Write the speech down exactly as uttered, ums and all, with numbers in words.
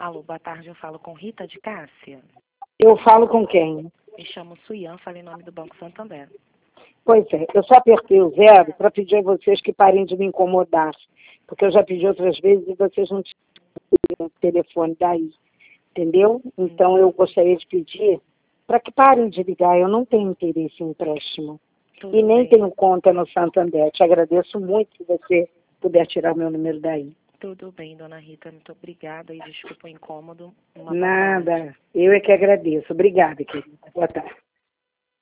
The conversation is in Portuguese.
Alô, boa tarde, eu falo com Rita de Cássia. Eu falo com quem? Me chamo Suian, falo em nome do Banco Santander. Pois é, eu só apertei o zero para pedir a vocês que parem de me incomodar, porque eu já pedi outras vezes e vocês não tinham o telefone daí, entendeu? Então eu gostaria de pedir para que parem de ligar, eu não tenho interesse em empréstimo. Tudo E nem bem. tenho conta no Santander. Te agradeço muito se você puder tirar meu número daí. Tudo bem, dona Rita, muito obrigada e desculpa o incômodo. Uma boa tarde. Nada, eu é que agradeço. Obrigada, querida. Boa tarde.